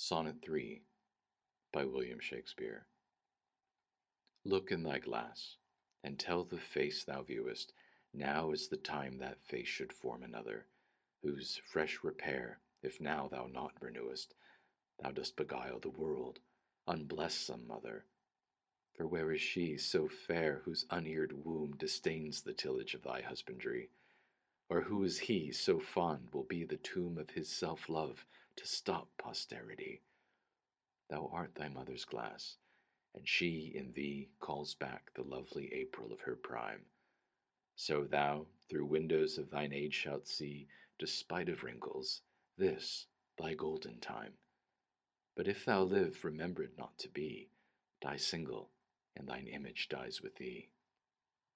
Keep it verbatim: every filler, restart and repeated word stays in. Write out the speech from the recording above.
Sonnet three by William Shakespeare. Look in thy glass, and tell the face thou viewest, now is the time that face should form another, whose fresh repair, if now thou not renewest, thou dost beguile the world, unbless some mother. For where is she so fair whose uneared womb disdains the tillage of thy husbandry? Or who is he so fond will be the tomb of his self-love to stop posterity? Thou art thy mother's glass, and she in thee calls back the lovely April of her prime. So thou through windows of thine age shalt see, despite of wrinkles, this thy golden time. But if thou live, remember it not to be, die single, and thine image dies with thee.